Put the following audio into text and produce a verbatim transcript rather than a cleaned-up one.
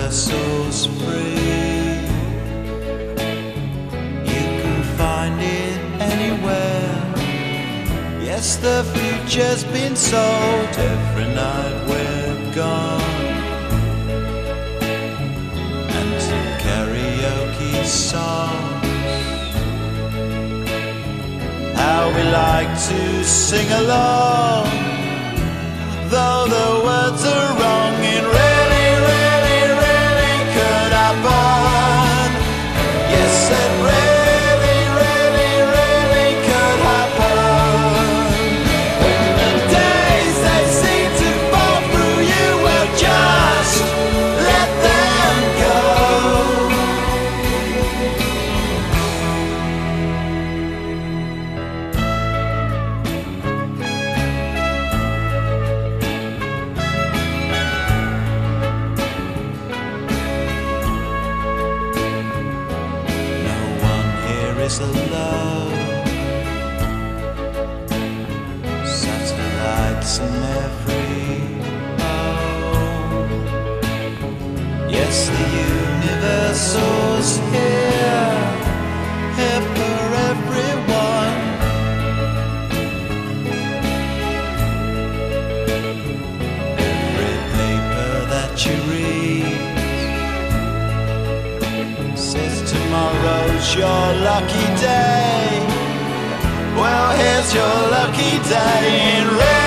universal's free. You can find it anywhere. Yes, the future's been sold every night we're gone. And some karaoke songs, how we like to sing along, though the words are wrong. It really, really, really could happen. Yes, it really, really, really could happen. When the days they seem to fall through you, well, just let them go. Is alone. Satellites in every home. Yes, the universal's here, here for everyone. Every paper that you read says tomorrow's your lucky day. Well, here's your lucky day in red.